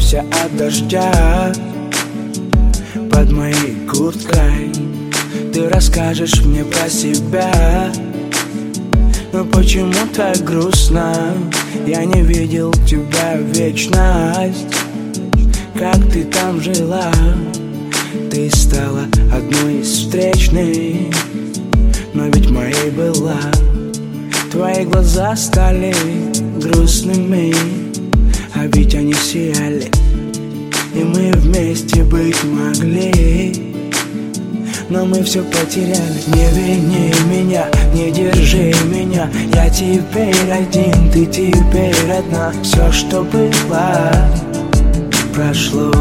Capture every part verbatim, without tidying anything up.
укроемся от дождя. Под моей курткой ты расскажешь мне про себя. Но почему так грустно? Я не видел тебя вечность. Как ты там жила? Ты стала одной из встречных, но ведь моей была. Твои глаза стали грустными, а ведь они сияли, и мы вместе быть могли. Но мы все потеряли. Не вини меня, не держи меня. Я теперь один, ты теперь одна. Все, что было, прошло.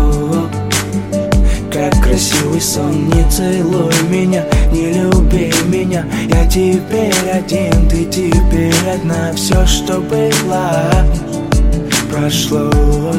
Как красивый сон, не целуй меня, не люби меня. Я теперь один, ты теперь одна. Все, что было, прошло.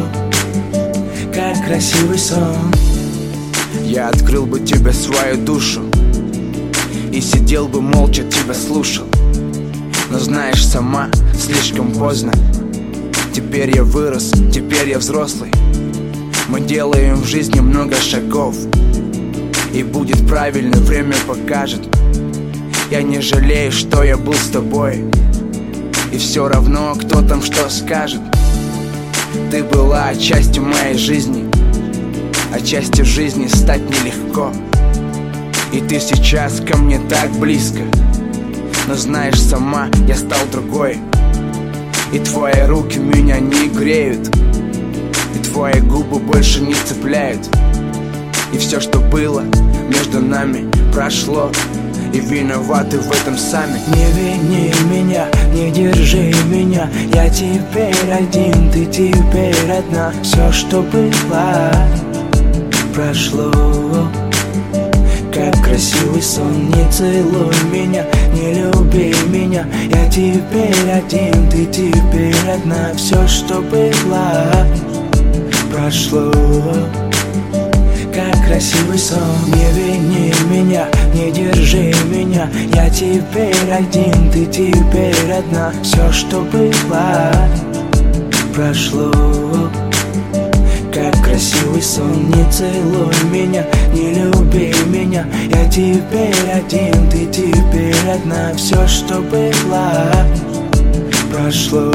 Как красивый сон. Я открыл бы тебе свою душу и сидел бы молча, тебя слушал. Но знаешь, сама слишком поздно. Теперь я вырос, теперь я взрослый. Мы делаем в жизни много шагов, и будет правильно, время покажет. Я не жалею, что я был с тобой, и все равно, кто там что скажет. Ты была частью моей жизни, а частью жизни стать нелегко. И ты сейчас ко мне так близко, но знаешь, сама я стал другой. И твои руки меня не греют, и твои губы больше не цепляют. И все, что было между нами, прошло, и виноваты в этом сами. Не вини меня, не держи меня. Я теперь один, ты теперь одна. Все, что было, прошло. Как красивый сон, не целуй меня, не люби меня. Я теперь один, ты теперь одна. Все, что было, прошло. Как красивый сон. Не вини меня, не держи меня. Я теперь один, ты теперь одна. Все, что было, прошло. Как красивый сон, не целуй меня, не люби меня. Я теперь один, ты теперь одна. Все, что было, прошло.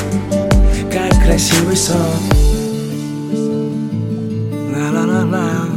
Как красивый сон. La la la la.